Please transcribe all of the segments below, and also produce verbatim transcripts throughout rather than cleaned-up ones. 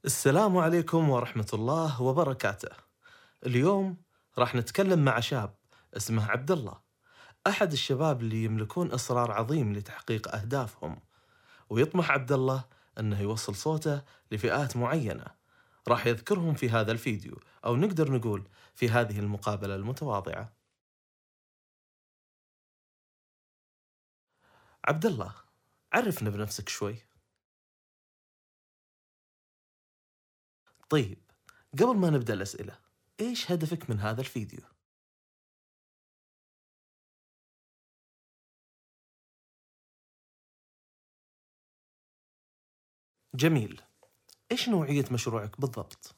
السلام عليكم ورحمة الله وبركاته. اليوم راح نتكلم مع شاب اسمه عبد الله، أحد الشباب اللي يملكون إصرار عظيم لتحقيق أهدافهم، ويطمح عبد الله أنه يوصل صوته لفئات معينة راح يذكرهم في هذا الفيديو، أو نقدر نقول في هذه المقابلة المتواضعة. عبد الله، عرفنا بنفسك شوي. طيب، قبل ما نبدأ الأسئلة، إيش هدفك من هذا الفيديو؟ جميل. إيش نوعية مشروعك بالضبط؟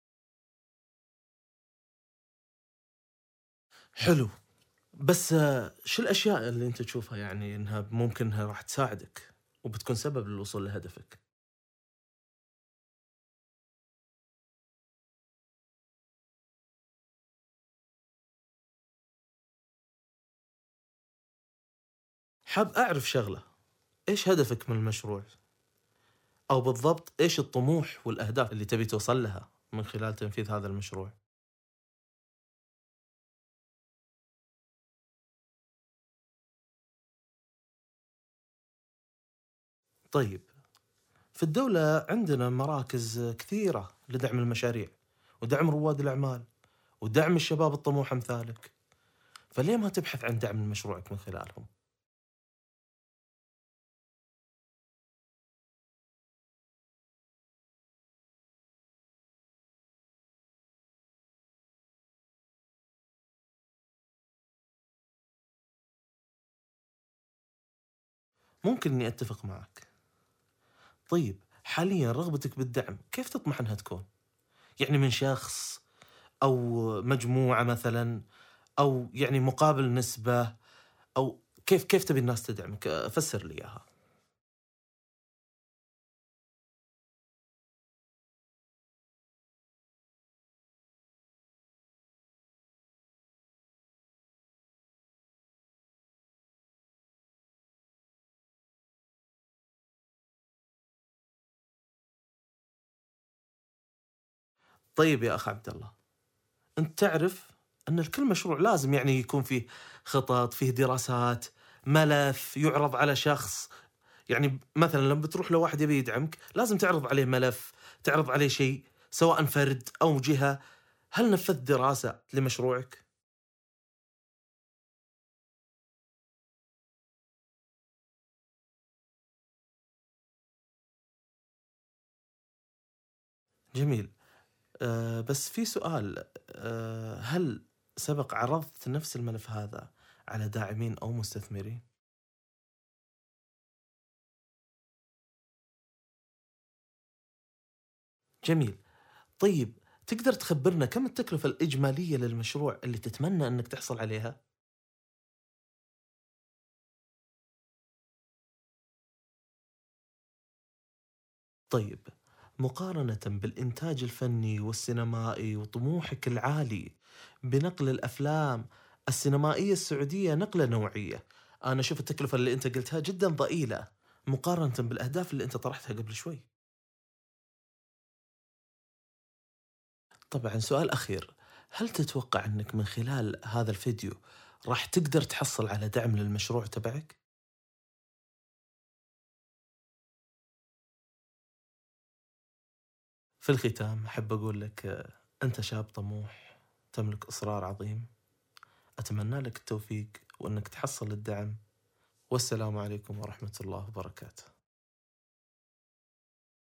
حلو. بس آه، شو الأشياء اللي أنت تشوفها يعني إنها ممكن إنها راح تساعدك وبتكون سبب للوصول لهدفك؟ حاب أعرف شغلة، إيش هدفك من المشروع؟ أو بالضبط إيش الطموح والأهداف اللي تبي توصل لها من خلال تنفيذ هذا المشروع؟ طيب، في الدولة عندنا مراكز كثيرة لدعم المشاريع ودعم رواد الأعمال ودعم الشباب الطموح أمثالك، فليه ما تبحث عن دعم مشروعك من خلالهم؟ ممكن إني أتفق معك. طيب، حاليا رغبتك بالدعم كيف تطمح أنها تكون؟ يعني من شخص، أو مجموعة مثلًا، أو يعني مقابل نسبة، أو كيف كيف تبي الناس تدعمك؟ فسّر لي إياها. طيب يا أخ عبد الله، أنت تعرف أن لكل مشروع لازم يعني يكون فيه خطط، فيه دراسات، ملف يُعرض على شخص. يعني مثلًا لمّا بتروح لواحد يبي يدعمك، لازم تعرض عليه ملف، تعرض عليه شيء، سواء فرد أو جهة. هل نفذت دراسة لمشروعك؟ جميل. آآ بس في سؤال، آآ هل سبق عرضت نفس الملف هذا على داعمين أو مستثمرين؟ جميل. طيب، تقدر تخبرنا كم التكلفة الإجمالية للمشروع اللي تتمنى إنك تحصل عليها؟ طيب، مقارنة بالإنتاج الفني والسينمائي وطموحك العالي بنقل الأفلام السينمائية السعودية نقلة نوعية، أنا أشوف التكلفة اللي أنت قلتها جدًا ضئيلة مقارنة بالأهداف اللي أنت طرحتها قبل شوي. طبعًا سؤال أخير، هل تتوقع إنك من خلال هذا الفيديو راح تقدر تحصل على دعم للمشروع تبعك؟ في الختام أحب أقول لك آه، أنت شاب طموح، تملك إصرار عظيم، أتمنى لك التوفيق وإنك تحصل الدعم، والسلام عليكم ورحمة الله وبركاته.